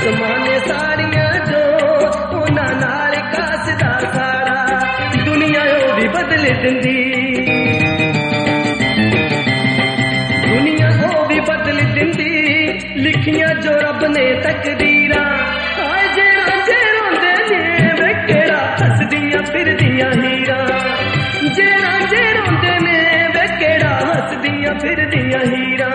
ਰਸਮਾਂ ਨੇ ਸਾਰੀਆਂ ਜੋ ਉਹਨਾਂ ਨਾਲ ਕਾਸਦਾ ਸਾਰਾ ਦੁਨੀਆ ਉਹ ਵੀ ਬਦਲ ਦਿੰਦੀ ਦੁਨੀਆ ਉਹ ਵੀ ਬਦਲ ਦਿੰਦੀ ਲਿਖੀਆਂ ਜੋ ਰੱਬ ਨੇ ਤਕਦੀਰਾਂ ਹਾਏ ਜੇ ਰਾਂਝੇ ਰੋਂਦੇ ਨੇ ਵੇ ਕਿਹੜਾ ਹੱਸਦੀਆਂ ਫਿਰਦੀਆਂ ਹੀਰਾਂ ਜੇ ਰਾਂਝੇ ਰੋਂਦੇ ਨੇ ਵੇ ਕਿਹੜਾ ਹੱਸਦੀਆਂ ਫਿਰਦੀਆਂ ਹੀਰਾਂ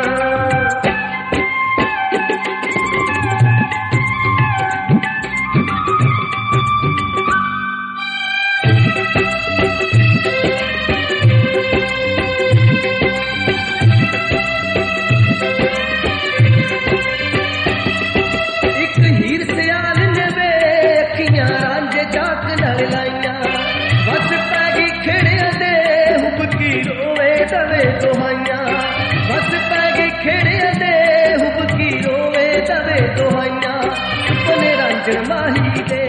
ਮਾਹੀ ਦੇ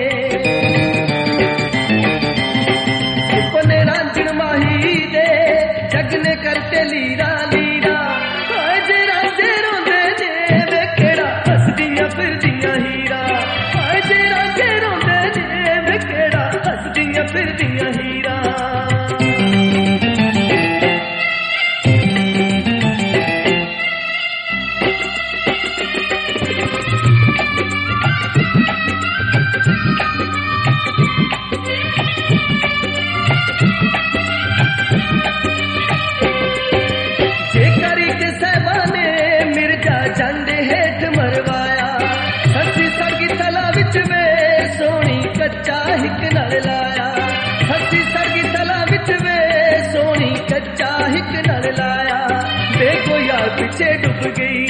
ਸੁਪਨੇ ਰਾਂਝਣ ਮਾਹੀ ਦੇ ਜਗ ਨੇ ਕਰਤੇ ਲੀਰਾ ਲੀਰਾ ਹਾਏ ਜੇ ਰਾਂਝੇ ਰੋਂਦੇ ਨੇ ਵੇ ਕਿਹੜਾ ਹੱਸਦੀਆਂ ਫਿਰਦੀਆਂ ਹੀਰਾ ਹਾਏ ਜੇ ਰਾਂਝੇ ਰੋਂਦੇ ਨੇ ਵੇ ਕਿਹੜਾ ਹੱਸਦੀਆਂ ਫਿਰਦੀਆਂ ਹੀਰਾ ਚੰਦ ਹੇਠ ਮਰਵਾਇਆ ਹੱਸੀ ਸੜਗੀ ਤਲਾ ਵਿੱਚ ਵੇ ਸੋਹਣੀ ਕੱਚਾ ਹਿੱਕ ਨਾਲ ਲਾਇਆ ਹੱਸੀ ਸੜਗੀ ਤਲਾ ਵਿੱਚ ਵੇ ਸੋਹਣੀ ਕੱਚਾ ਹਿੱਕ ਨਾਲ ਲਾਇਆ ਦੇਖੋ ਯਾਰ ਪਿੱਛੇ ਡੁੱਬ ਗਈ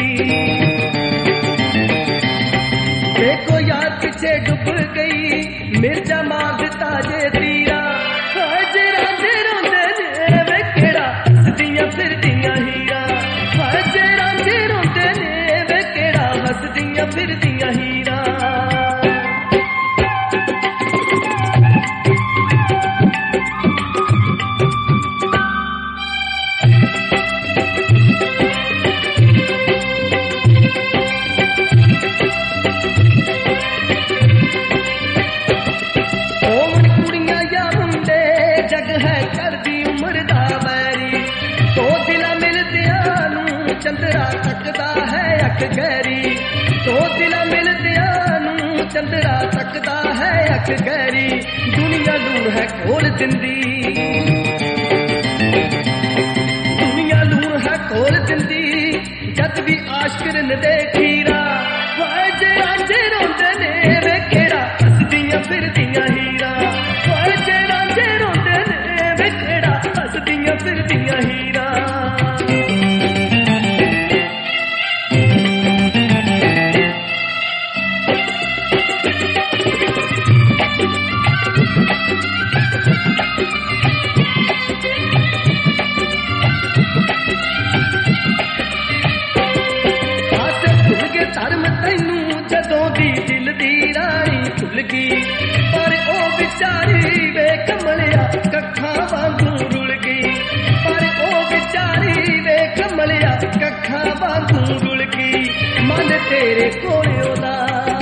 ਦੇਖੋ ਯਾਰ ਪਿੱਛੇ ਡੁੱਬ ਗਈ ਮਿਰਜ਼ਾ ਮਾਰ ਦਿੱਤਾ ਜੇ ਤੀਰਾ ਹਾਏ ਜੇ ਰਾਂਝੇ ਰੋਂਦੇ ਨੇ ਵੇ ਕਿਹੜਾ ਹੱਸਦੀਆਂ ਫਿਰਦੀਆਂ ਹੀਰਾ ਹਾਏ ਜੇ ਰਾਂਝੇ ਰੋਂਦੇ ਨੇ ਹੱਸਦੀਆਂ ਫਿਰਦੀਆਂ ਹੀਰਾਂ ਹੋਣ ਕੁੜੀਆਂ ਜਾਂ ਮੁੰਡੇ ਜਗ ਹੈ ਕਰਦੀ ਉਮਰ ਦਾ ਵੈਰੀ ਦੋ ਦਿਲਾਂ ਮਿਲਦਿਆਂ ਨੂੰ ਚੰਦਰਾ ਤੱਕਦਾ ਹੈ ਅੱਖ ਗਹਿਰੀ ਦੋ ਦਿਲਾਂ ਮਿਲਦਿਆਂ ਨੂੰ ਚੰਦਰਾ ਤੱਕਦਾ ਹੈ ਅੱਖ ਗਹਿਰੀ ਦੁਨੀਆ ਲੂਣ ਹੈ ਖੋਲ ਦਿੰਦੀ ਦੁਨੀਆ ਲੂਣ ਹੈ ਖੋਲ ਦਿੰਦੀ ਜਦ ਵੀ ਆਸ਼ਕਰਨ ਦੇ ਖੀਰਾ ਹਾਏ ਜੇ ਰਾਂਝੇ ਰੋਂਦੇ ਨੇ ਵੇ ਕਿਹੜਾ ਹੱਸਦੀਆਂ ਫਿਰਦੀਆਂ ਹੀਰਾਂ ਹਾਏ ਜੇ ਰਾਂਝੇ ਰੋਂਦੇ ਨੇ ਵੇ ਕਿਹੜਾ ਹੱਸਦੀਆਂ ਫਿਰਦੀਆਂ ਹੀਰਾਂ ਪਰ ਉਹ ਵਿਚਾਰੀ ਵੇ ਕਮਲਿਆ ਕੱਖਾਂ ਵਾਂਗੂ ਰੁਲ ਗਈ ਪਰ ਉਹ ਵਿਚਾਰੀ ਵੇ ਕਮਲਿਆ ਕੱਖਾਂ ਵਾਂਗੂ ਰੁਲ ਗਈ ਮਨ ਤੇਰੇ ਕੋਲ ਉਹਦਾ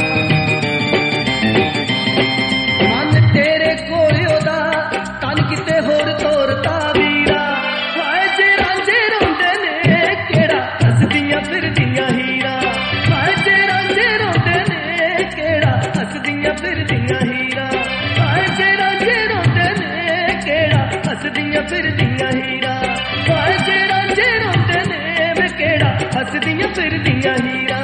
ਮਨ ਤੇਰੇ ਕੋਲ ਉਹਦਾ ਤਨ ਕਿਤੇ ਹੋਰ ਤੋਰਤਾ ਵੀਰਾ ਹਾਏ ਜੇ ਰਾਂਝੇ ਰੋਂਦੇ ਨੇ ਕਿਹੜਾ ਹੱਸਦੀਆਂ ਫਿਰਦੀਆਂ ਹੀਰਾਂ ਹਾਏ ਜੇ ਰਾਂਝੇ ਰੋਂਦੇ ਨੇ ਕਿਹੜਾ ਹੱਸਦੀਆਂ ਫਿਰਦੀਆਂ ਹੀਰਾਂ ਹਾਏ ਜੇ ਰਾਂਝੇ ਰੋਂਦੇ ਨੇ ਕਿਹੜਾ ਹੱਸਦੀਆਂ ਫਿਰਦੀਆਂ ਹੀਰਾਂ ਹਾਏ ਜੇ ਰਾਂਝੇ ਰੋਂਦੇ ਨੇ ਵੇ ਕਿਹੜਾ ਹੱਸਦੀਆਂ ਫਿਰਦੀਆਂ ਹੀਰਾਂ